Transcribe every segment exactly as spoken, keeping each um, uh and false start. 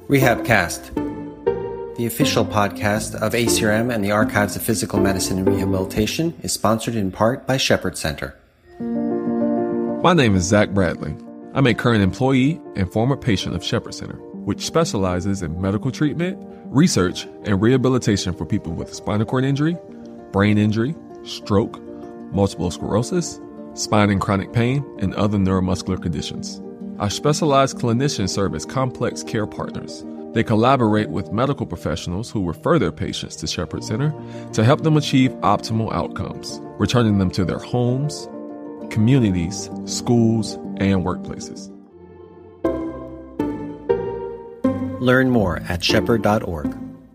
RehabCast, the official podcast of A C R M and the Archives of Physical Medicine and Rehabilitation, is sponsored in part by Shepherd Center. My name is Zach Bradley. I'm a current employee and former patient of Shepherd Center, which specializes in medical treatment, research, and rehabilitation for people with spinal cord injury, brain injury, stroke, multiple sclerosis, spine and chronic pain, and other neuromuscular conditions. Our specialized clinicians serve as complex care partners. They collaborate with medical professionals who refer their patients to Shepherd Center to help them achieve optimal outcomes, returning them to their homes, communities, schools, and workplaces. Learn more at shepherd dot org.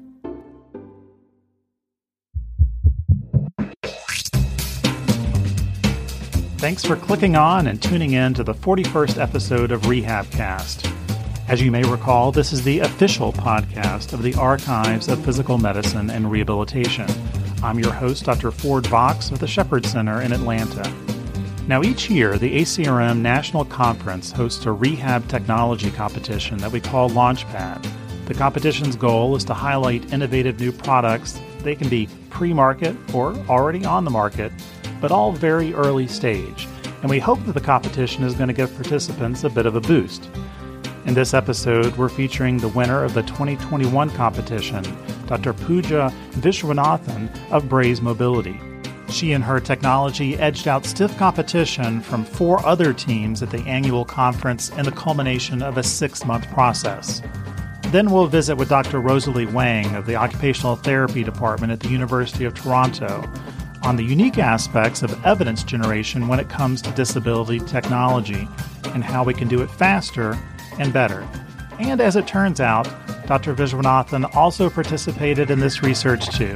Thanks for clicking on and tuning in to the forty-first episode of RehabCast. As you may recall, this is the official podcast of the Archives of Physical Medicine and Rehabilitation. I'm your host, Doctor Ford Box of the Shepherd Center in Atlanta. Now, each year, the A C R M National Conference hosts a rehab technology competition that we call Launchpad. The competition's goal is to highlight innovative new products. They can be pre-market or already on the market, but all very early stage, and we hope that the competition is going to give participants a bit of a boost. In this episode, we're featuring the winner of the twenty twenty-one competition, Doctor Pooja Viswanathan of Braze Mobility. She and her technology edged out stiff competition from four other teams at the annual conference in the culmination of a six-month process. Then we'll visit with Doctor Rosalie Wang of the Occupational Therapy Department at the University of Toronto on the unique aspects of evidence generation when it comes to disability technology and how we can do it faster and better. And as it turns out, Doctor Viswanathan also participated in this research too.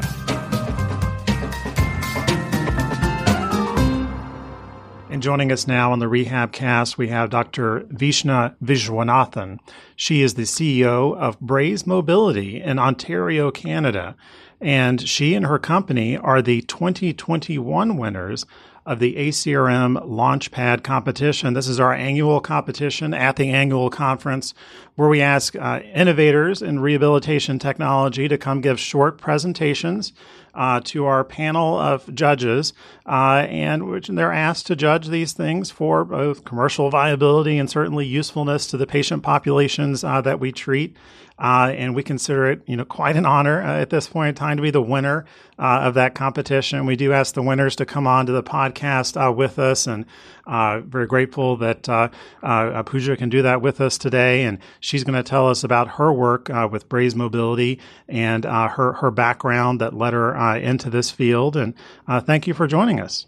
And joining us now on the RehabCast, we have Doctor Vishna Viswanathan. She is the C E O of Braze Mobility in Ontario, Canada. And she and her company are the twenty twenty-one winners of the A C R M Launchpad competition. This is our annual competition at the annual conference where we ask uh, innovators in rehabilitation technology to come give short presentations uh, to our panel of judges, uh, and which they're asked to judge these things for both commercial viability and certainly usefulness to the patient populations uh, that we treat. Uh, and we consider it, you know, quite an honor uh, at this point in time to be the winner uh, of that competition. We do ask the winners to come on to the podcast uh, with us, and uh, very grateful that uh, uh, Pooja can do that with us today. And she's going to tell us about her work uh, with Braze Mobility and uh, her her background that led her uh, into this field. And uh, thank you for joining us.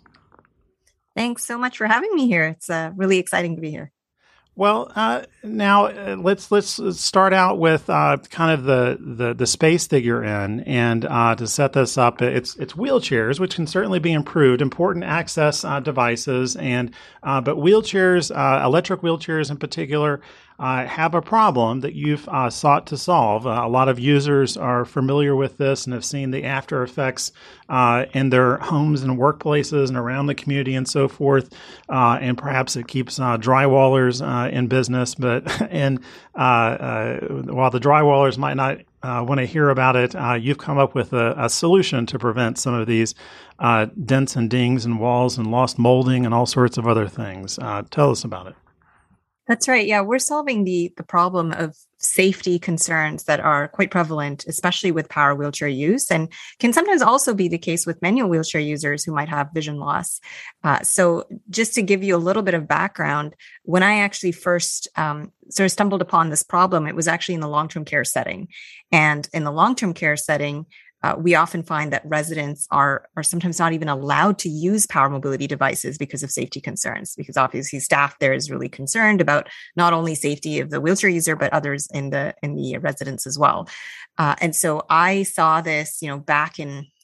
Thanks so much for having me here. It's uh, really exciting to be here. Well, uh, now uh, let's let's start out with uh, kind of the, the the space that you're in, and uh, to set this up, it's it's wheelchairs, which can certainly be improved, important access uh, devices, and uh, but wheelchairs, uh, electric wheelchairs in particular, uh, have a problem that you've uh, sought to solve. Uh, a lot of users are familiar with this and have seen the after effects uh, in their homes and workplaces and around the community and so forth, uh, and perhaps it keeps uh, drywallers uh, in business, but and uh, uh, while the drywallers might not uh, want to hear about it, uh, you've come up with a, a solution to prevent some of these uh, dents and dings in walls and lost molding and all sorts of other things. Uh, tell us about it. That's right. Yeah, we're solving the the problem of safety concerns that are quite prevalent, especially with power wheelchair use, and can sometimes also be the case with manual wheelchair users who might have vision loss. Uh, so just to give you a little bit of background, when I actually first um, sort of stumbled upon this problem, it was actually in the long-term care setting. And in the long-term care setting, Uh, we often find that residents are are sometimes not even allowed to use power mobility devices because of safety concerns, because obviously staff there is really concerned about not only safety of the wheelchair user, but others in the in the residents as well. Uh, and so I saw this, you know, back in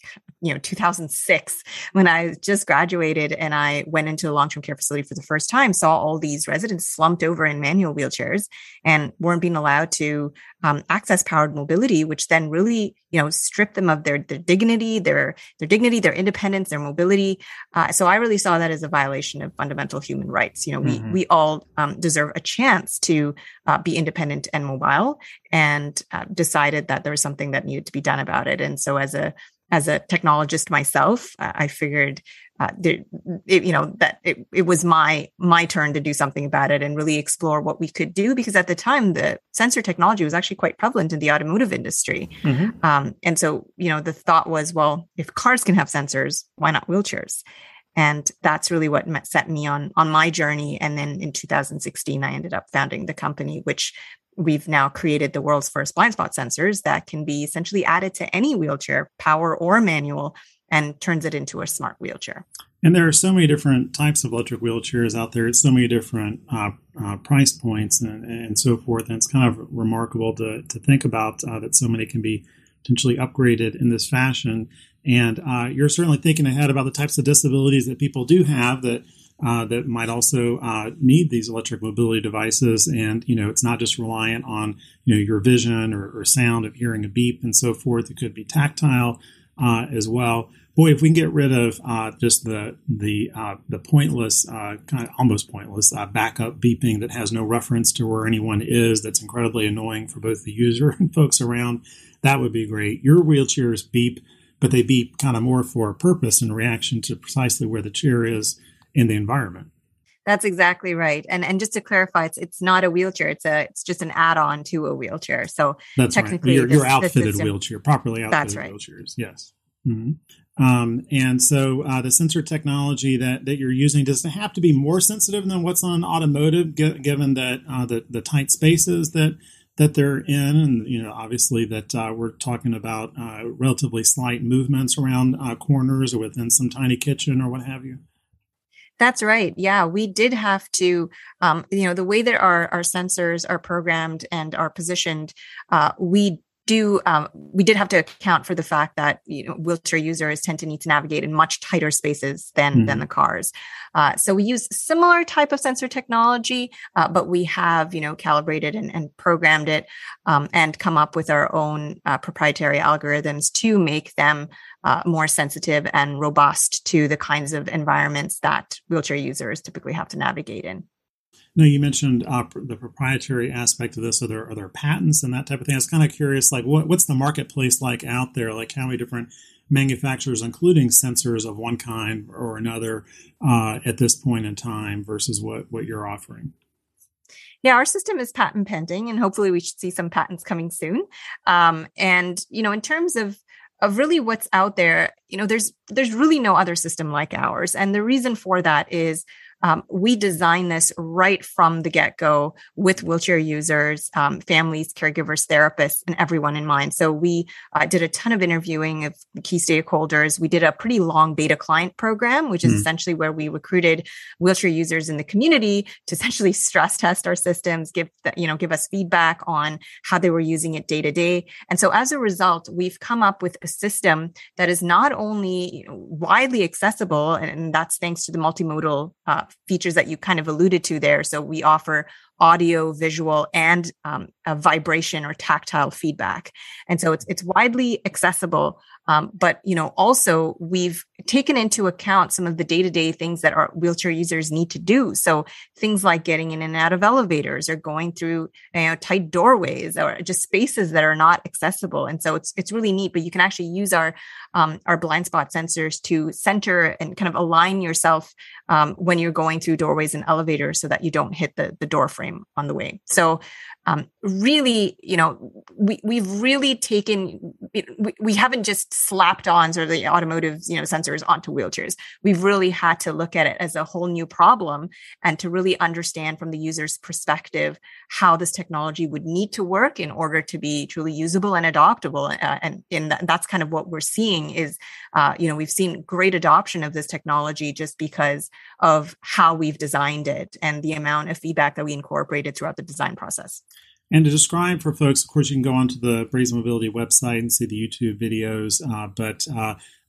you know, two thousand six, when I just graduated and I went into a long-term care facility for the first time, saw all these residents slumped over in manual wheelchairs and weren't being allowed to um, access powered mobility, which then really, you know, stripped them of their, their dignity, their, their dignity, their independence, their mobility. Uh, so I really saw that as a violation of fundamental human rights. You know, we, mm-hmm. we all um, deserve a chance to uh, be independent and mobile, and uh, decided that there was something that needed to be done about it. And so as a As a technologist myself, uh, I figured, uh, there, it, you know, that it, it was my my turn to do something about it and really explore what we could do. Because at the time, the sensor technology was actually quite prevalent in the automotive industry. Mm-hmm. Um, and so, you know, the thought was, well, if cars can have sensors, why not wheelchairs? And that's really what set me on on my journey. And then in two thousand sixteen, I ended up founding the company, which we've now created the world's first blind spot sensors that can be essentially added to any wheelchair, power or manual, and turns it into a smart wheelchair. And there are so many different types of electric wheelchairs out there. It's so many different uh, uh, price points and, and so forth. And it's kind of remarkable to, to think about uh, that so many can be potentially upgraded in this fashion. And uh, you're certainly thinking ahead about the types of disabilities that people do have that Uh, that might also uh, need these electric mobility devices. And, you know, it's not just reliant on, you know, your vision or, or sound of hearing a beep and so forth. It could be tactile uh, as well. Boy, if we can get rid of uh, just the the uh, the pointless, uh, kind of almost pointless uh, backup beeping that has no reference to where anyone is, that's incredibly annoying for both the user and folks around, that would be great. Your wheelchairs beep, but they beep kind of more for a purpose in reaction to precisely where the chair is in the environment. That's exactly right. And and just to clarify, it's it's not a wheelchair. It's a it's just an add-on to a wheelchair. So that's technically right. Your, this, your outfitted wheelchair, properly outfitted that's right. wheelchairs. Yes. Mm-hmm. Um, and so uh, the sensor technology that, that you're using, does it have to be more sensitive than what's on automotive, g- given that uh, the the tight spaces that that they're in, and you know, obviously that uh, we're talking about uh, relatively slight movements around uh, corners or within some tiny kitchen or what have you? That's right. Yeah, we did have to, um, you know, the way that our, our sensors are programmed and are positioned, uh, we do, um, we did have to account for the fact that, you know, wheelchair users tend to need to navigate in much tighter spaces than, mm-hmm. than the cars. Uh, so we use similar type of sensor technology, uh, but we have, you know, calibrated and, and programmed it um, and come up with our own uh, proprietary algorithms to make them uh, more sensitive and robust to the kinds of environments that wheelchair users typically have to navigate in. No, you mentioned uh, the proprietary aspect of this. Are there, are there patents and that type of thing? I was kind of curious, like what, what's the marketplace like out there? Like how many different manufacturers, including sensors of one kind or another uh, at this point in time versus what, what you're offering? Yeah, our system is patent pending, and hopefully we should see some patents coming soon. Um, and, you know, in terms of of really what's out there, you know, there's there's really no other system like ours. And the reason for that is Um, we design this right from the get-go with wheelchair users, um, families, caregivers, therapists, and everyone in mind. So we uh, did a ton of interviewing of key stakeholders. We did a pretty long beta client program, which is mm. essentially where we recruited wheelchair users in the community to essentially stress test our systems, give the, you know, give us feedback on how they were using it day to day. And so as a result, we've come up with a system that is not only, you know, widely accessible, and, and that's thanks to the multimodal uh, features that you kind of alluded to there. So we offer audio, visual, and um, a vibration or tactile feedback. And so it's it's widely accessible. Um, but, you know, also we've taken into account some of the day-to-day things that our wheelchair users need to do. So things like getting in and out of elevators or going through, you know, tight doorways or just spaces that are not accessible. And so it's it's really neat, but you can actually use our um, our blind spot sensors to center and kind of align yourself um, when you're going through doorways and elevators so that you don't hit the, the door frame on the way. So um, really, you know, we, we've really taken, we, we haven't just slapped on sort of the automotive, you know, sensors onto wheelchairs. We've really had to look at it as a whole new problem and to really understand from the user's perspective how this technology would need to work in order to be truly usable and adoptable. Uh, and in that, that's kind of what we're seeing is, uh, you know, we've seen great adoption of this technology just because of how we've designed it and the amount of feedback that we incorporated throughout the design process. And to describe for folks, of course, you can go onto the Brazen Mobility website and see the YouTube videos, uh, but uh,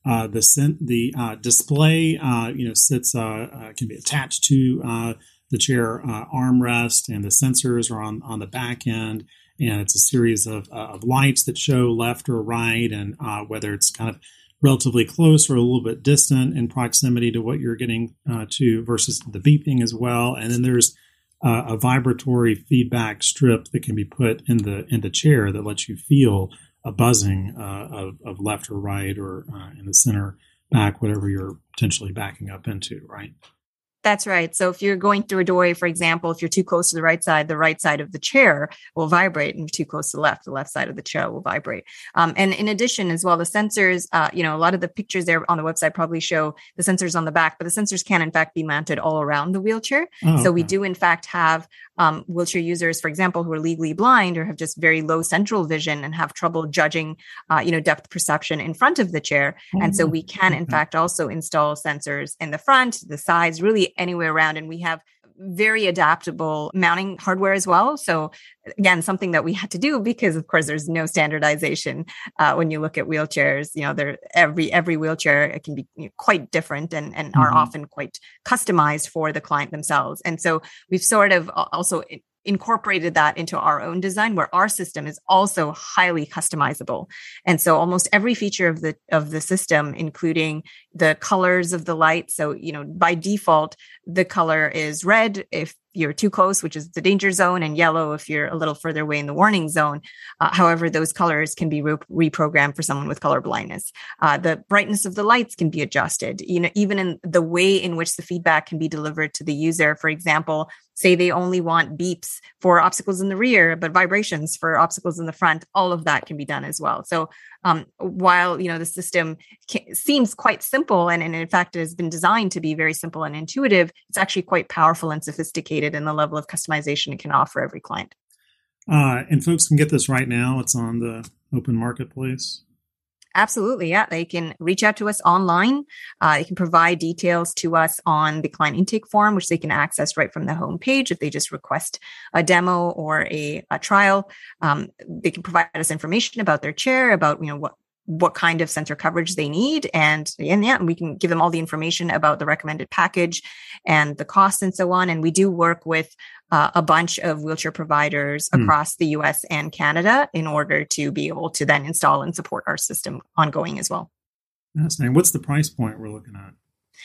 Uh, the the uh, display, uh, you know, sits uh, uh, can be attached to uh, the chair uh, armrest, and the sensors are on on the back end. And it's a series of, uh, of lights that show left or right, and uh, whether it's kind of relatively close or a little bit distant in proximity to what you're getting uh, to, versus the beeping as well. And then there's uh, a vibratory feedback strip that can be put in the in the chair that lets you feel a buzzing uh, of, of left or right, or uh, in the center, back, whatever you're potentially backing up into, right? That's right. So if you're going through a doorway, for example, if you're too close to the right side, the right side of the chair will vibrate, and if you're too close to the left, the left side of the chair will vibrate. Um, and in addition, as well, the sensors, uh, you know, a lot of the pictures there on the website probably show the sensors on the back, but the sensors can in fact be mounted all around the wheelchair. Oh, so okay. We do in fact have um, wheelchair users, for example, who are legally blind or have just very low central vision and have trouble judging, uh, you know, depth perception in front of the chair. Oh, and so we can in okay. fact also install sensors in the front, the sides, really anywhere around. And we have very adaptable mounting hardware as well. So again, something that we had to do because of course there's no standardization uh, when you look at wheelchairs. You know, there every every wheelchair it can be you know, quite different and, and mm-hmm. are often quite customized for the client themselves. And so we've sort of also incorporated that into our own design, where our system is also highly customizable. And so almost every feature of the of the system, including the colors of the light. So, you know, by default, the color is red if you're too close, which is the danger zone, and yellow if you're a little further away in the warning zone. Uh, however, those colors can be re- reprogrammed for someone with color blindness. Uh, the brightness of the lights can be adjusted, you know, even in the way in which the feedback can be delivered to the user. For example, say they only want beeps for obstacles in the rear, but vibrations for obstacles in the front, all of that can be done as well. So um, while, you know, the system can, seems quite simple, and, and in fact, it has been designed to be very simple and intuitive, it's actually quite powerful and sophisticated in the level of customization it can offer every client. Uh, and folks can get this right now. It's on the open marketplace. Absolutely. Yeah. They can reach out to us online. Uh, they can provide details to us on the client intake form, which they can access right from the homepage if they just request a demo or a, a trial. Um, they can provide us information about their chair, about, you know, what what kind of sensor coverage they need. And, and yeah, we can give them all the information about the recommended package and the costs and so on. And we do work with uh, a bunch of wheelchair providers mm. across the U S and Canada in order to be able to then install and support our system ongoing as well. Fascinating. What's the price point we're looking at?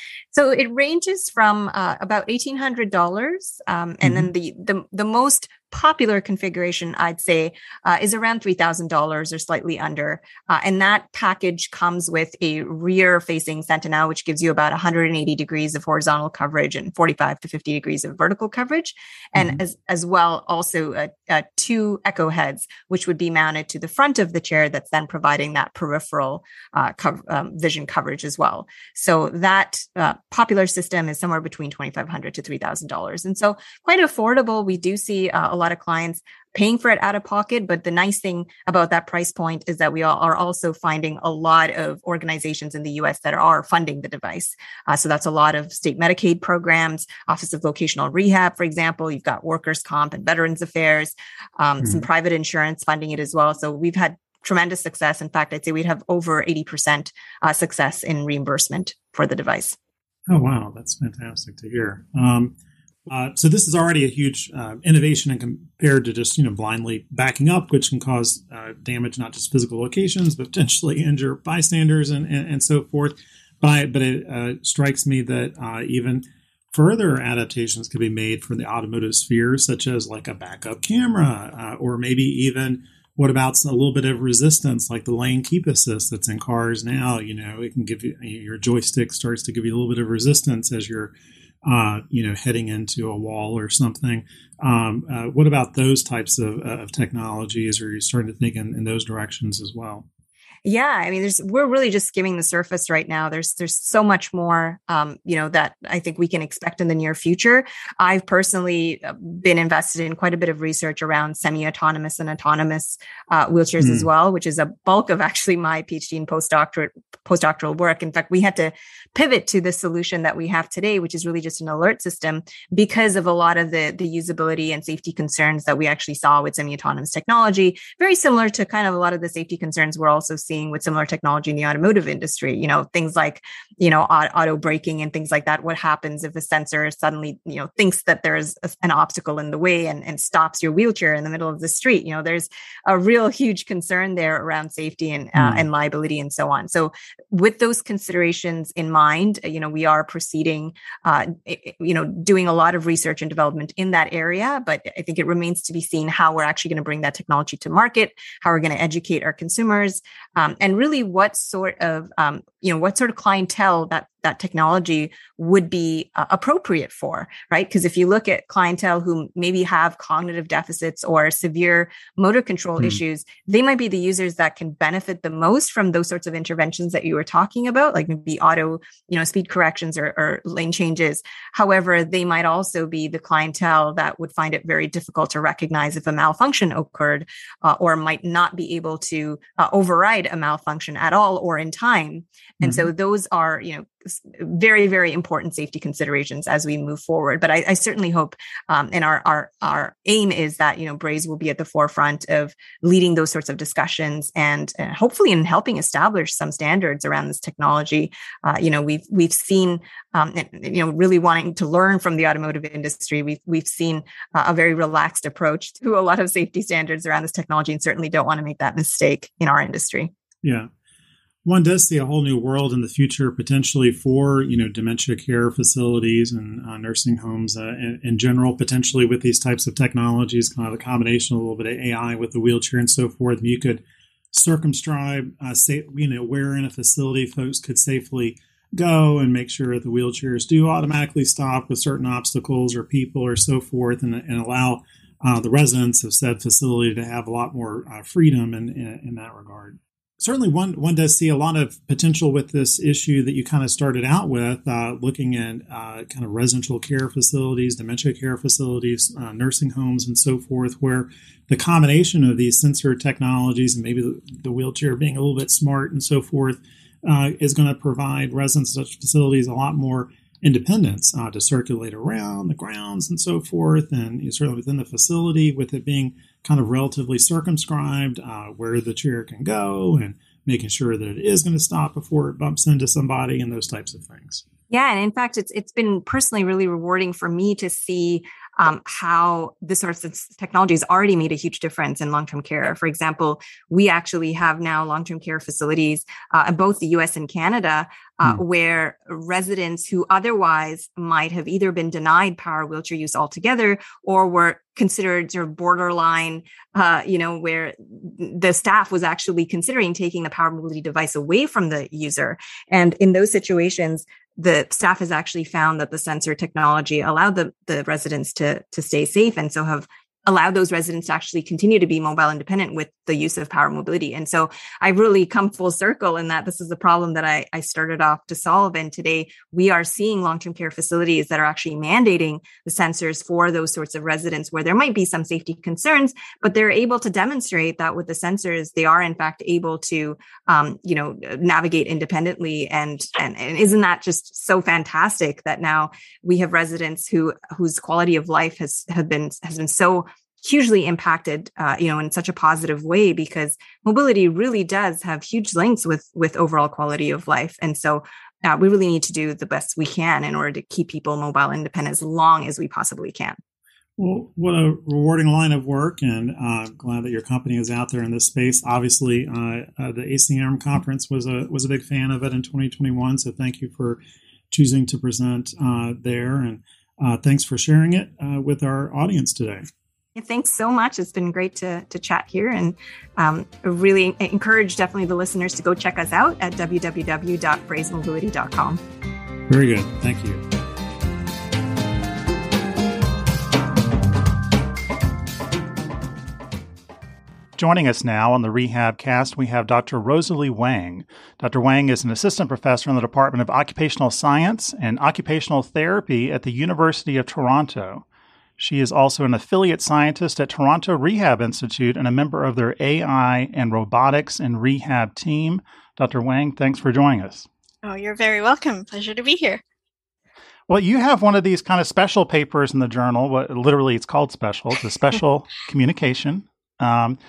So it ranges from uh, about eighteen hundred dollars. Um, and mm-hmm. then the, the, the most popular configuration, I'd say, uh, is around three thousand dollars or slightly under. Uh, and that package comes with a rear-facing Sentinel, which gives you about one hundred eighty degrees of horizontal coverage and forty-five to fifty degrees of vertical coverage. And mm-hmm. as, as well, also uh, uh, two echo heads, which would be mounted to the front of the chair that's then providing that peripheral uh, co- um, vision coverage as well. So that uh, popular system is somewhere between twenty-five hundred dollars to three thousand dollars. And so quite affordable. We do see uh, a lot of clients paying for it out of pocket. But the nice thing about that price point is that we are also finding a lot of organizations in the U S that are funding the device. Uh, so that's a lot of state Medicaid programs, Office of Vocational Rehab, for example. You've got Workers' Comp and Veterans Affairs, um, mm-hmm. some private insurance funding it as well. So we've had tremendous success. In fact, I'd say we'd have over eighty percent uh, success in reimbursement for the device. Oh, wow. That's fantastic to hear. Um, Uh, so this is already a huge uh, innovation, and compared to just, you know, blindly backing up, which can cause uh, damage, not just physical locations, but potentially injure bystanders and, and, and so forth. But, I, but it uh, strikes me that uh, even further adaptations could be made for the automotive sphere, such as like a backup camera, uh, or maybe even what about a little bit of resistance, like the lane keep assist that's in cars now? You know, it can give you, your joystick starts to give you a little bit of resistance as you're Uh, you know, heading into a wall or something. Um, uh, what about those types of, uh, of technologies? Are you starting to think in, in those directions as well? Yeah, I mean, there's we're really just skimming the surface right now. There's there's so much more, um, you know, that I think we can expect in the near future. I've personally been invested in quite a bit of research around semi-autonomous and autonomous uh, wheelchairs mm. as well, which is a bulk of actually my PhD and postdoctorate postdoctoral work. In fact, we had to pivot to the solution that we have today, which is really just an alert system, because of a lot of the the usability and safety concerns that we actually saw with semi-autonomous technology. Very similar to kind of a lot of the safety concerns we're also seeing with similar technology in the automotive industry. You know, things like, you know, auto braking and things like that. What happens if a sensor suddenly, you know, thinks that there's a, an obstacle in the way and, and stops your wheelchair in the middle of the street? You know, there's a real huge concern there around safety and, uh, mm. and liability and so on. So with those considerations in mind, you know, we are proceeding, uh, you know, doing a lot of research and development in that area, but I think it remains to be seen how we're actually going to bring that technology to market, how we're going to educate our consumers, um, and really what sort of, um, you know, what sort of clientele that that technology would be uh, appropriate for, right? Because if you look at clientele who maybe have cognitive deficits or severe motor control mm. issues, they might be the users that can benefit the most from those sorts of interventions that you were talking about, like maybe auto, you know, speed corrections or, or lane changes. However, they might also be the clientele that would find it very difficult to recognize if a malfunction occurred, uh, or might not be able to uh, override a malfunction at all or in time. And mm-hmm. so those are, you know, very, very important safety considerations as we move forward. But I, I certainly hope, um, and our, our, our aim is that, you know, Braze will be at the forefront of leading those sorts of discussions and uh, hopefully in helping establish some standards around this technology. Uh, you know, we've, we've seen, um, you know, really wanting to learn from the automotive industry. We've, we've seen uh, a very relaxed approach to a lot of safety standards around this technology and certainly don't want to make that mistake in our industry. Yeah. One does see a whole new world in the future, potentially for, you know, dementia care facilities and uh, nursing homes uh, in, in general, potentially with these types of technologies, kind of a combination, a little bit of A I with the wheelchair and so forth. You could circumscribe, uh, say, you know, where in a facility folks could safely go and make sure that the wheelchairs do automatically stop with certain obstacles or people or so forth, and, and allow uh, the residents of said facility to have a lot more uh, freedom in, in, in that regard. Certainly one one does see a lot of potential with this issue that you kind of started out with, uh, looking at uh, kind of residential care facilities, dementia care facilities, uh, nursing homes, and so forth, where the combination of these sensor technologies and maybe the, the wheelchair being a little bit smart and so forth uh, is going to provide residents of such facilities a lot more independence uh, to circulate around the grounds and so forth, and you know, certainly within the facility, with it being kind of relatively circumscribed uh, where the chair can go and making sure that it is going to stop before it bumps into somebody and those types of things. Yeah, and in fact, it's it's been personally really rewarding for me to see um, how this sort of technology has already made a huge difference in long-term care. For example, we actually have now long-term care facilities uh, in both the U S and Canada uh, mm. where residents who otherwise might have either been denied power wheelchair use altogether or were considered sort of borderline, uh, you know, where the staff was actually considering taking the power mobility device away from the user. And in those situations, the staff has actually found that the sensor technology allowed the, the residents to, to stay safe, and so have allowed those residents to actually continue to be mobile independent with the use of power mobility. And so I've really come full circle in that this is the problem that I, I started off to solve. And today we are seeing long-term care facilities that are actually mandating the sensors for those sorts of residents where there might be some safety concerns, but they're able to demonstrate that with the sensors, they are in fact able to, um, you know, navigate independently. And, and, and isn't that just so fantastic that now we have residents who, whose quality of life has, have been, has been so hugely impacted, uh, you know, in such a positive way, because mobility really does have huge links with, with overall quality of life. And so uh, we really need to do the best we can in order to keep people mobile independent as long as we possibly can. Well, what a rewarding line of work, and uh, glad that your company is out there in this space. Obviously, uh, uh, the A C R M conference was a was a big fan of it in twenty twenty-one. So thank you for choosing to present uh, there, and uh, thanks for sharing it uh, with our audience today. Yeah, thanks so much. It's been great to to chat here, and um, really encourage definitely the listeners to go check us out at w w w dot braze mobility dot com. Very good. Thank you. Joining us now on the RehabCast, we have Doctor Rosalie Wang. Doctor Wang is an assistant professor in the Department of Occupational Science and Occupational Therapy at the University of Toronto. She is also an affiliate scientist at Toronto Rehab Institute and a member of their A I and robotics and rehab team. Doctor Wang, thanks for joining us. Oh, you're very welcome. Pleasure to be here. Well, you have one of these kind of special papers in the journal. What literally it's called special. It's a special communication. Um,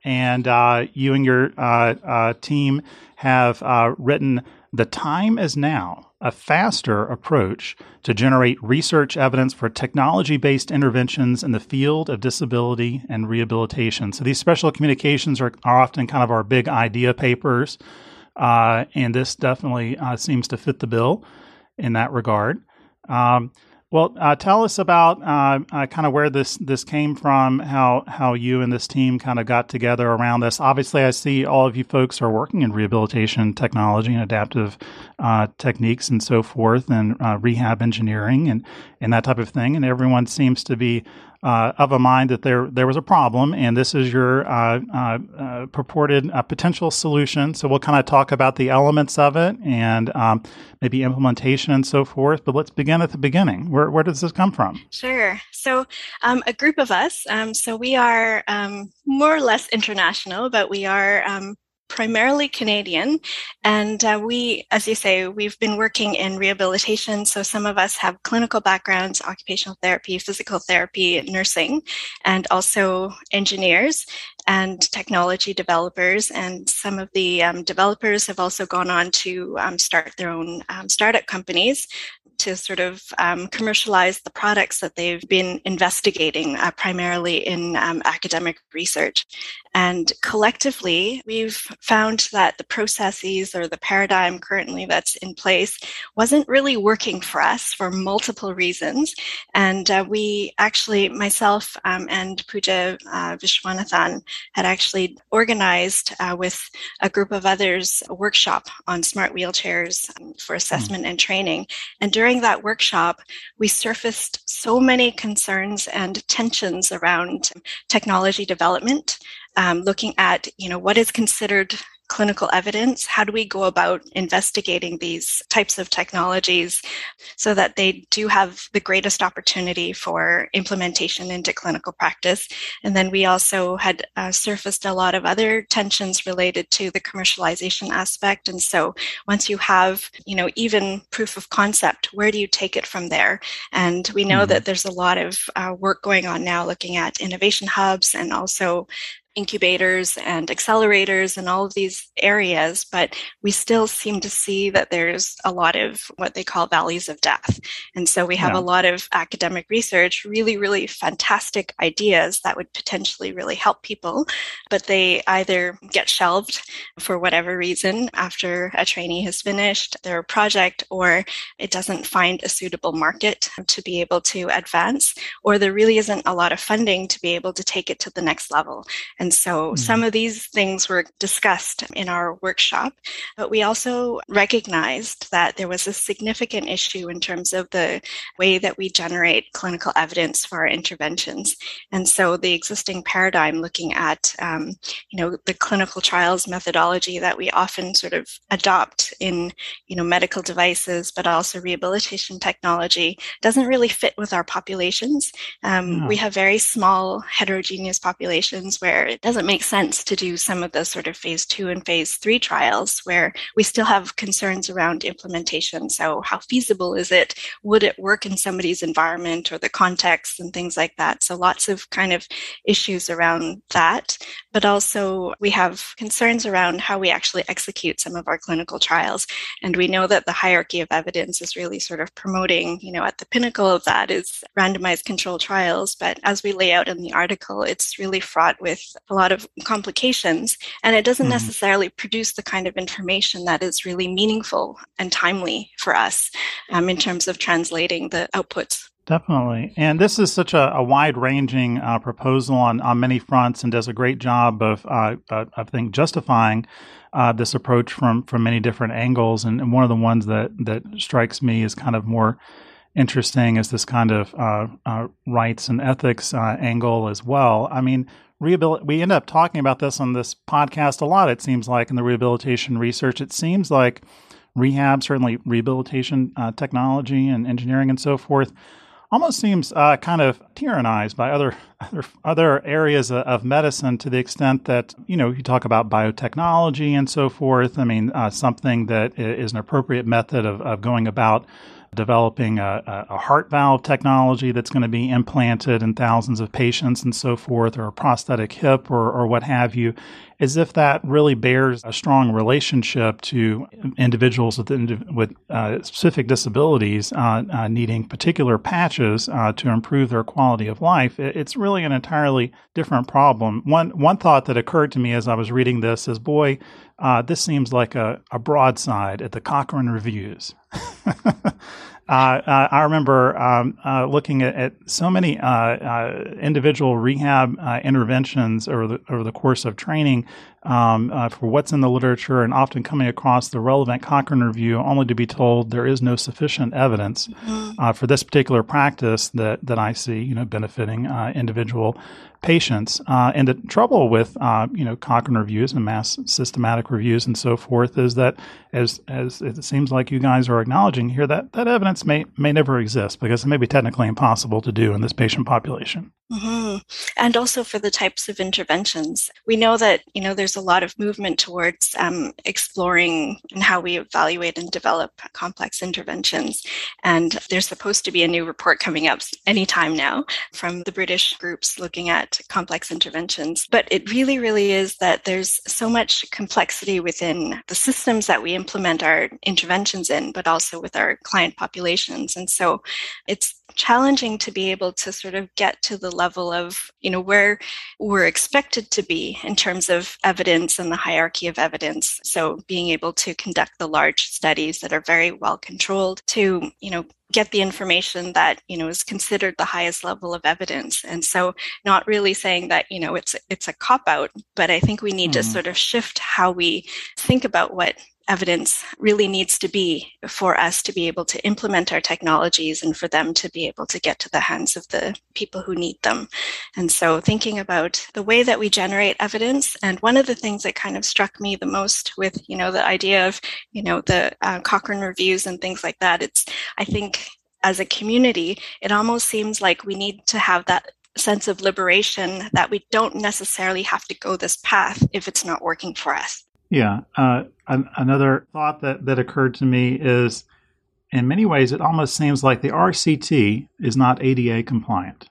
and uh, you and your uh, uh, team have uh, written "The Time Is Now: A Faster Approach to Generate Research Evidence for Technology-Based Interventions in the Field of Disability and Rehabilitation." So these special communications are, are often kind of our big idea papers, uh, and this definitely uh, seems to fit the bill in that regard. Um, well, uh, tell us about uh, uh, kind of where this this came from, how how you and this team kind of got together around this. Obviously, I see all of you folks are working in rehabilitation technology and adaptive uh, techniques and so forth, and uh, rehab engineering and, and that type of thing. And everyone seems to be uh, of a mind that there there was a problem, and this is your uh, uh, uh, purported uh, potential solution. So we'll kind of talk about the elements of it and um, maybe implementation and so forth. But let's begin at the beginning. Where where does this come from? Sure. So um, a group of us, um, so we are um, more or less international, but we are um, primarily Canadian. And uh, we, as you say, we've been working in rehabilitation. So some of us have clinical backgrounds, occupational therapy, physical therapy, nursing, and also engineers and technology developers. And some of the um, developers have also gone on to um, start their own um, startup companies to sort of um, commercialize the products that they've been investigating, uh, primarily in um, academic research. And collectively, we've found that the processes or the paradigm currently that's in place wasn't really working for us for multiple reasons. And uh, we actually, myself um, and Pooja uh, Vishwanathan, had actually organized uh, with a group of others a workshop on smart wheelchairs um, for assessment mm. and training. And during that workshop, we surfaced so many concerns and tensions around technology development, um, looking at, you know, what is considered clinical evidence. How do we go about investigating these types of technologies so that they do have the greatest opportunity for implementation into clinical practice? And then we also had uh, surfaced a lot of other tensions related to the commercialization aspect. And so once you have, you know, even proof of concept, where do you take it from there? And we know mm-hmm. that there's a lot of uh, work going on now looking at innovation hubs and also incubators and accelerators and all of these areas, but we still seem to see that there's a lot of what they call valleys of death. And so we have yeah. a lot of academic research, really, really fantastic ideas that would potentially really help people, but they either get shelved for whatever reason after a trainee has finished their project, or it doesn't find a suitable market to be able to advance, or there really isn't a lot of funding to be able to take it to the next level. And And so mm. some of these things were discussed in our workshop, but we also recognized that there was a significant issue in terms of the way that we generate clinical evidence for our interventions. And so the existing paradigm looking at, um, you know, the clinical trials methodology that we often sort of adopt in, you know, medical devices, but also rehabilitation technology doesn't really fit with our populations. Um, no. We have very small heterogeneous populations where it doesn't make sense to do some of the sort of phase two and phase three trials where we still have concerns around implementation. So how feasible is it? Would it work in somebody's environment or the context and things like that? So lots of kind of issues around that. But also we have concerns around how we actually execute some of our clinical trials. And we know that the hierarchy of evidence is really sort of promoting, you know, at the pinnacle of that is randomized controlled trials. But as we lay out in the article, it's really fraught with a lot of complications, and it doesn't mm-hmm. necessarily produce the kind of information that is really meaningful and timely for us um, in terms of translating the outputs. Definitely. And this is such a, a wide-ranging uh, proposal on, on many fronts and does a great job of, uh, uh, I think, justifying uh, this approach from, from many different angles. And, and one of the ones that, that strikes me as kind of more interesting is this kind of uh, uh, rights and ethics uh, angle as well. I mean, Rehabil- we end up talking about this on this podcast a lot, it seems like, in the rehabilitation research. It seems like rehab, certainly rehabilitation uh, technology and engineering and so forth, almost seems uh, kind of tyrannized by other, other other areas of medicine to the extent that, you know, you talk about biotechnology and so forth. I mean, uh, something that is an appropriate method of, of going about developing a, a heart valve technology that's going to be implanted in thousands of patients and so forth, or a prosthetic hip or, or what have you, as if that really bears a strong relationship to individuals with, with uh, specific disabilities uh, uh, needing particular patches uh, to improve their quality of life. It's really an entirely different problem. One one thought that occurred to me as I was reading this is, boy, uh, this seems like a, a broadside at the Cochrane Reviews. Uh, uh, I remember um, uh, looking at, at so many uh, uh, individual rehab uh, interventions over the over the course of training um, uh, for what's in the literature, and often coming across the relevant Cochrane Review, only to be told there is no sufficient evidence mm-hmm. uh, for this particular practice that that I see, you know, benefiting uh, individual patients. Uh, and the trouble with, uh, you know, Cochrane reviews and mass systematic reviews and so forth is that, as as it seems like you guys are acknowledging here, that that evidence may may never exist because it may be technically impossible to do in this patient population. Mm-hmm. And also for the types of interventions. We know that, you know, there's a lot of movement towards um, exploring and how we evaluate and develop complex interventions. And there's supposed to be a new report coming up anytime now from the British groups looking at complex interventions. But it really, really is that there's so much complexity within the systems that we implement our interventions in, but also with our client populations. And so it's challenging to be able to sort of get to the level of, you know, where we're expected to be in terms of evidence and the hierarchy of evidence. So being able to conduct the large studies that are very well controlled to, you know, get the information that, you know, is considered the highest level of evidence. And so not really saying that, you know, it's it's a cop-out, but I think we need mm-hmm. to sort of shift how we think about what evidence really needs to be for us to be able to implement our technologies and for them to be able to get to the hands of the people who need them. And so thinking about the way that we generate evidence, and one of the things that kind of struck me the most with, you know, the idea of, you know, the uh, Cochrane reviews and things like that, it's, I think as a community, it almost seems like we need to have that sense of liberation that we don't necessarily have to go this path if it's not working for us. Yeah. Uh, an- another thought that, that occurred to me is, in many ways, it almost seems like the R C T is not A D A compliant.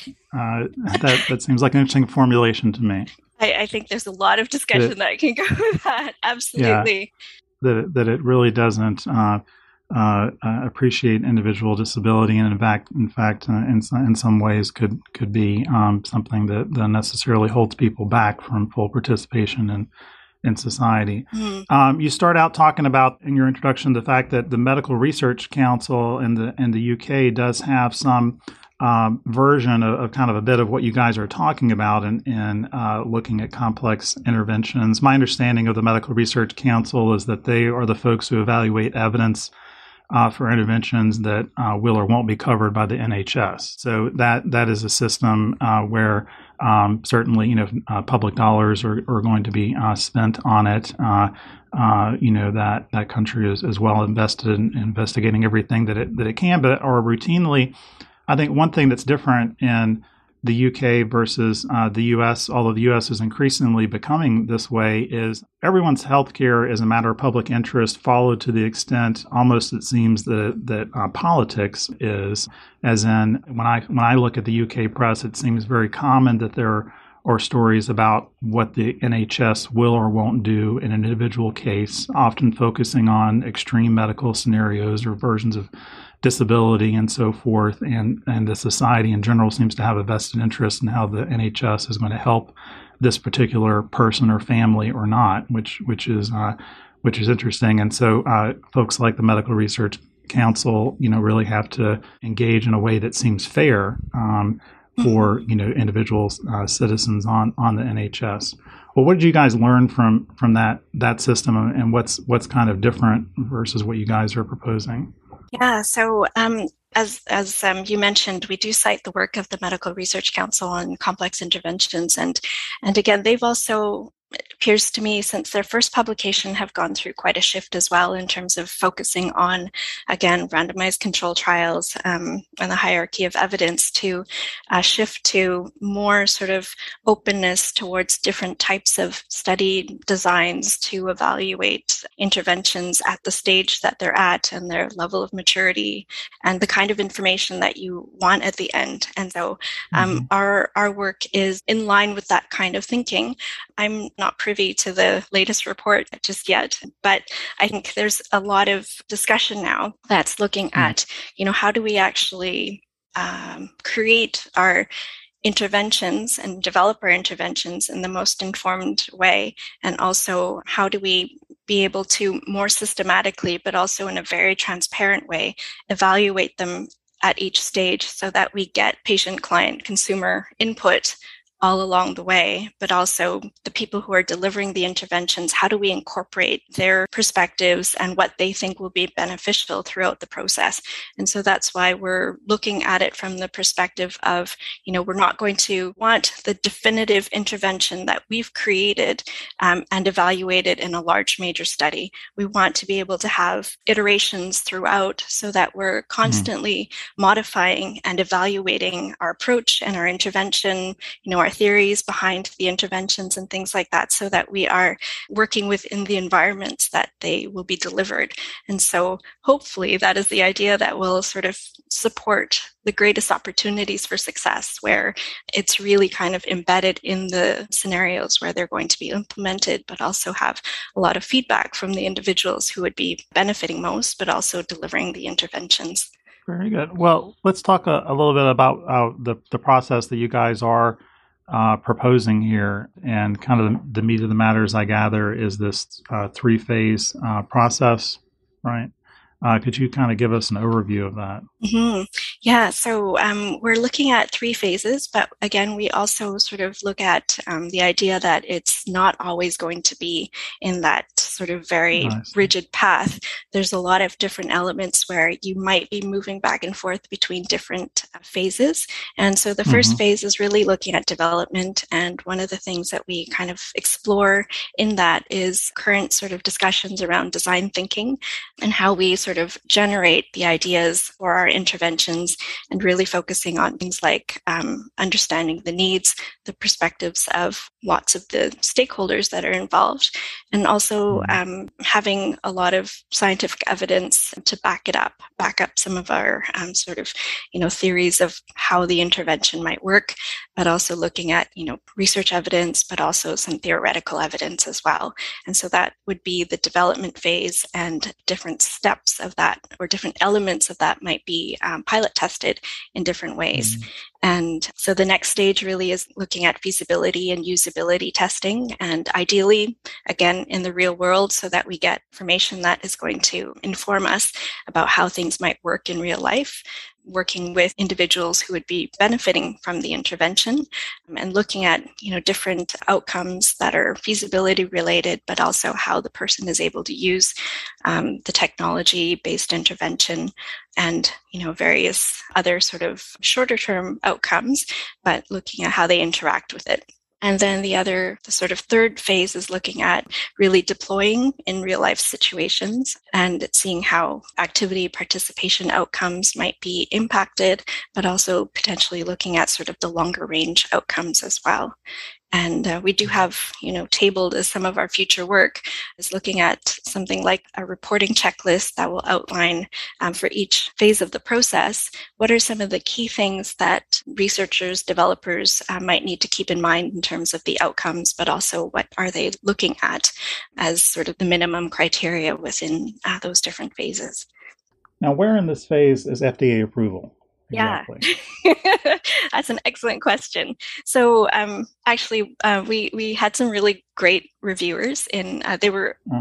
Uh, that, that seems like an interesting formulation to me. I, I think there's a lot of discussion that, that can go with that. Absolutely. Yeah, that, that it really doesn't uh, uh, uh, appreciate individual disability, and in fact, in fact, uh, in, in some ways, could could be um, something that, that necessarily holds people back from full participation in in society. Mm. Um, you start out talking about in your introduction the fact that the Medical Research Council in the in the U K does have some um, version of, of kind of a bit of what you guys are talking about in, in uh, looking at complex interventions. My understanding of the Medical Research Council is that they are the folks who evaluate evidence Uh, for interventions that uh, will or won't be covered by the N H S. So that that is a system uh, where um, certainly, you know, uh, public dollars are, are going to be uh, spent on it. Uh, uh, you know, that that country is, is well invested in investigating everything that it that it can, but are routinely. I think one thing that's different in the U K versus uh, the U S, although the U S is increasingly becoming this way, is everyone's healthcare is a matter of public interest, followed to the extent almost it seems that that uh, politics is. As in, when I when I look at the U K press, it seems very common that there are stories about what the N H S will or won't do in an individual case, often focusing on extreme medical scenarios or versions of disability and so forth, and, and the society in general seems to have a vested interest in how the N H S is going to help this particular person or family or not, which which is uh, which is interesting. And so uh, folks like the Medical Research Council, you know, really have to engage in a way that seems fair um, for you know individual uh, citizens on on the N H S. Well, what did you guys learn from from that that system, and what's what's kind of different versus what you guys are proposing? Yeah, so um, as as um, you mentioned, we do cite the work of the Medical Research Council on complex interventions, and and again, they've also appears to me, since their first publication, have gone through quite a shift as well in terms of focusing on, again, randomized control trials um, and the hierarchy of evidence to uh, shift to more sort of openness towards different types of study designs to evaluate interventions at the stage that they're at and their level of maturity and the kind of information that you want at the end. And so um, mm-hmm. our, our work is in line with that kind of thinking. I'm not privy to the latest report just yet, but I think there's a lot of discussion now that's looking mm-hmm. at, you know, how do we actually um, create our interventions and develop our interventions in the most informed way, and also how do we be able to more systematically, but also in a very transparent way, evaluate them at each stage so that we get patient, client, consumer input all along the way, but also the people who are delivering the interventions, how do we incorporate their perspectives and what they think will be beneficial throughout the process? And so that's why we're looking at it from the perspective of, you know, we're not going to want the definitive intervention that we've created um, and evaluated in a large major study. We want to be able to have iterations throughout so that we're constantly mm-hmm. modifying and evaluating our approach and our intervention, you know, our theories behind the interventions and things like that, so that we are working within the environments that they will be delivered. And so hopefully that is the idea that will sort of support the greatest opportunities for success, where it's really kind of embedded in the scenarios where they're going to be implemented, but also have a lot of feedback from the individuals who would be benefiting most, but also delivering the interventions. Very good. Well, let's talk a, a little bit about uh, the, the process that you guys are Uh, proposing here, and kind of the, the meat of the matter, as I gather, is this uh, three-phase uh, process, right? Uh, could you kind of give us an overview of that? Mm-hmm. Yeah, so um, we're looking at three phases, but again, we also sort of look at um, the idea that it's not always going to be in that sort of very nice. rigid path. There's a lot of different elements where you might be moving back and forth between different uh, phases. And so the first mm-hmm. phase is really looking at development. And one of the things that we kind of explore in that is current sort of discussions around design thinking and how we sort of generate the ideas for our interventions, and really focusing on things like um, understanding the needs, the perspectives of lots of the stakeholders that are involved, and also um, having a lot of scientific evidence to back it up, back up some of our um, sort of, you know, theories of how the intervention might work, but also looking at, you know, research evidence, but also some theoretical evidence as well. And so that would be the development phase, and different steps of that, or different elements of that, might be um, pilot tested in different ways. Mm-hmm. And so the next stage really is looking at feasibility and usability testing, and ideally, again, in the real world, so that we get information that is going to inform us about how things might work in real life, working with individuals who would be benefiting from the intervention, um, and looking at, you know, different outcomes that are feasibility related, but also how the person is able to use um, the technology-based intervention, and, you know, various other sort of shorter term outcomes, but looking at how they interact with it. And then the other, the sort of third phase is looking at really deploying in real life situations and seeing how activity participation outcomes might be impacted, but also potentially looking at sort of the longer range outcomes as well. And uh, we do have, you know, tabled as some of our future work is looking at something like a reporting checklist that will outline um, for each phase of the process, what are some of the key things that researchers, developers uh, might need to keep in mind in terms of the outcomes, but also what are they looking at as sort of the minimum criteria within uh, those different phases. Now, where in this phase is F D A approval? Exactly. Yeah, that's an excellent question. So um, actually, uh, we we had some really great reviewers, and uh, they were mm.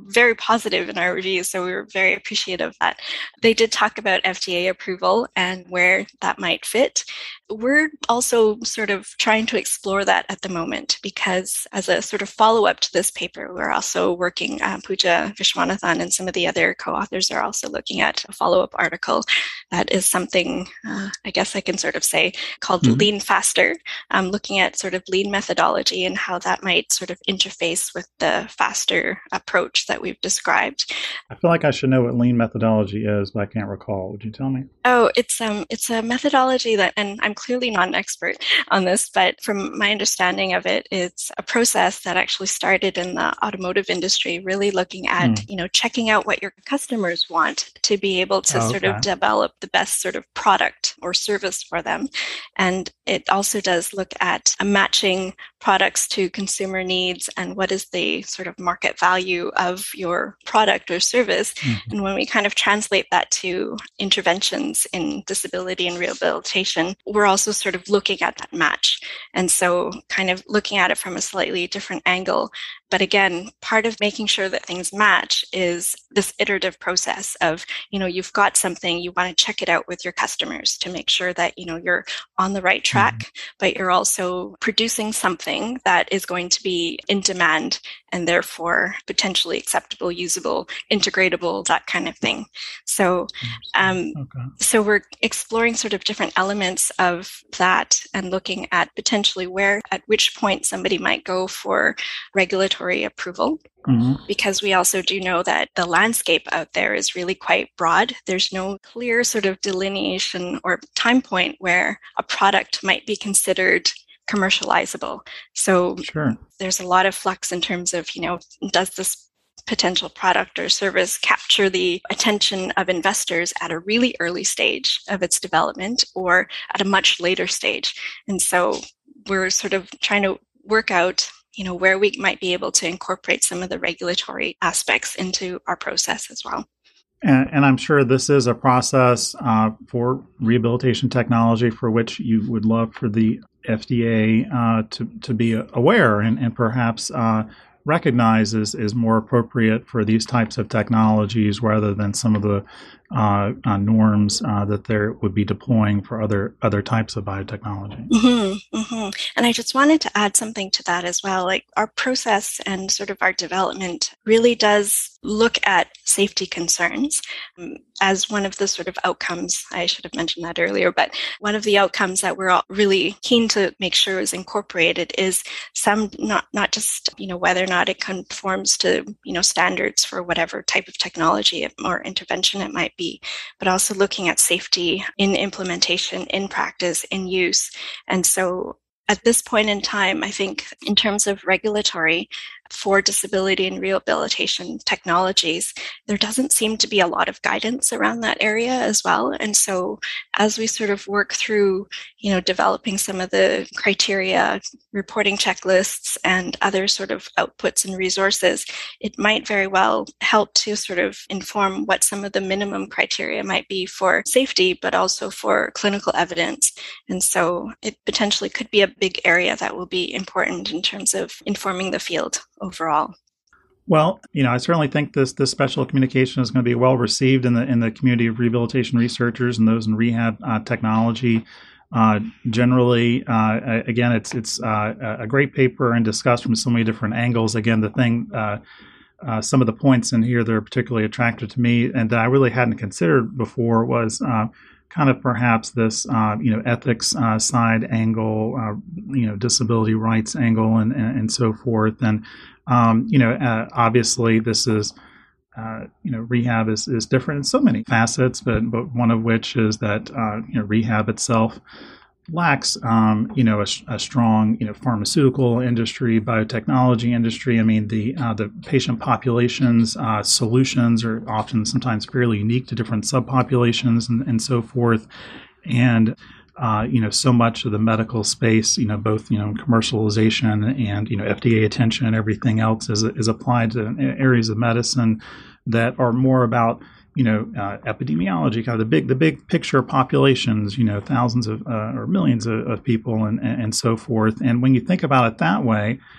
very positive in our reviews, so we were very appreciative of that. They did talk about F D A approval and where that might fit. We're also sort of trying to explore that at the moment because as a sort of follow-up to this paper, we're also working, uh, Pooja Vishwanathan and some of the other co-authors are also looking at a follow-up article that is something, uh, I guess I can sort of say, called mm-hmm. Lean Faster, um, looking at sort of lean methodology and how that might sort of interface with the faster approach that we've described. I feel like I should know what lean methodology is, but I can't recall. Would you tell me? Oh, it's um, it's a methodology that, and I'm clearly not an expert on this, but from my understanding of it, it's a process that actually started in the automotive industry, really looking at, mm. you know, checking out what your customers want to be able to oh, sort okay. of develop the best sort of product or service for them. And it also does look at matching products to consumer needs and what is the sort of market value of your product or service. Mm-hmm. And when we kind of translate that to interventions in disability and rehabilitation, we're also sort of looking at that match. And so kind of looking at it from a slightly different angle. But again, part of making sure that things match is this iterative process of, you know, you've got something, you want to check it out with your customers to make sure that, you know, you're on the right track, mm-hmm. but you're also producing something that is going to be in demand and therefore potentially acceptable, usable, integratable, that kind of thing. So, um, okay. so we're exploring sort of different elements of that and looking at potentially where, at which point somebody might go for regulatory approval. Mm-hmm. Because we also do know that the landscape out there is really quite broad. There's no clear sort of delineation or time point where a product might be considered commercializable. So sure. There's a lot of flux in terms of, you know, does this potential product or service capture the attention of investors at a really early stage of its development or at a much later stage? And so we're sort of trying to work out, you know, where we might be able to incorporate some of the regulatory aspects into our process as well. And, and I'm sure this is a process uh, for rehabilitation technology for which you would love for the F D A uh, to, to be aware and, and perhaps uh, recognize is, is more appropriate for these types of technologies rather than some of the uh, uh, norms uh, that they would be deploying for other other types of biotechnology. Mm-hmm, mm-hmm. And I just wanted to add something to that as well. Like our process and sort of our development really does look at safety concerns um, as one of the sort of outcomes. I should have mentioned that earlier, but one of the outcomes that we're all really keen to make sure is incorporated is some, not, not just, you know, whether or not it conforms to, you know, standards for whatever type of technology or intervention it might be, but also looking at safety in implementation, in practice, in use. And so at this point in time, I think in terms of regulatory for disability and rehabilitation technologies, there doesn't seem to be a lot of guidance around that area as well. And so as we sort of work through, you know, developing some of the criteria, reporting checklists, and other sort of outputs and resources, it might very well help to sort of inform what some of the minimum criteria might be for safety, but also for clinical evidence. And so it potentially could be a big area that will be important in terms of informing the field overall. Well, you know, I certainly think this this special communication is going to be well received in the in the community of rehabilitation researchers and those in rehab uh, technology. Uh, generally, uh, again, it's it's uh, a great paper and discussed from so many different angles. Again, the thing, uh, uh, some of the points in here that are particularly attractive to me and that I really hadn't considered before was uh, kind of perhaps this, uh, you know, ethics uh, side angle, uh, you know, disability rights angle, and and, and so forth. And um, you know, uh, obviously, this is, uh, you know, rehab is, is different in so many facets, but but one of which is that uh, you know, rehab itself lacks, um, you know, a, a strong, you know, pharmaceutical industry, biotechnology industry. I mean, the uh, the patient populations, uh, solutions are often sometimes fairly unique to different subpopulations and, and so forth. And, uh, you know, so much of the medical space, you know, both, you know, commercialization and, you know, F D A attention and everything else is, is applied to areas of medicine that are more about, you know, uh, epidemiology, kind of the big, the big picture populations, you know, thousands of uh, or millions of, of people and, and so forth. And when you think about it that way,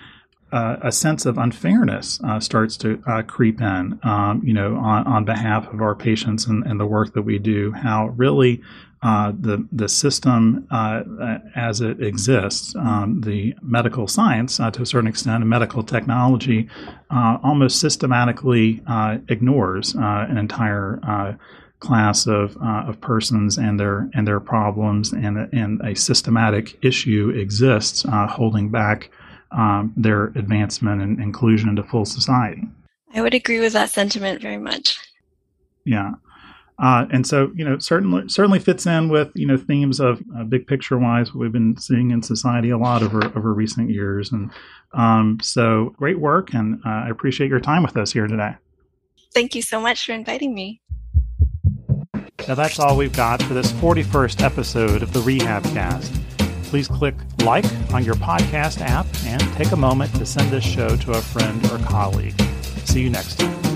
uh, a sense of unfairness uh, starts to uh, creep in, um, you know, on, on behalf of our patients and, and the work that we do, how really uh, the the system uh, as it exists, um, the medical science uh, to a certain extent, and medical technology uh, almost systematically uh, ignores uh, an entire uh, class of uh, of persons and their and their problems, and and a systematic issue exists uh, holding back um, their advancement and inclusion into full society. I would agree with that sentiment very much. Yeah. Uh, and so, you know, certainly certainly fits in with, you know, themes of uh, big picture wise, what we've been seeing in society a lot over over recent years. And um, so great work. And uh, I appreciate your time with us here today. Thank you so much for inviting me. Now, that's all we've got for this forty-first episode of the RehabCast. Please click like on your podcast app and take a moment to send this show to a friend or colleague. See you next time.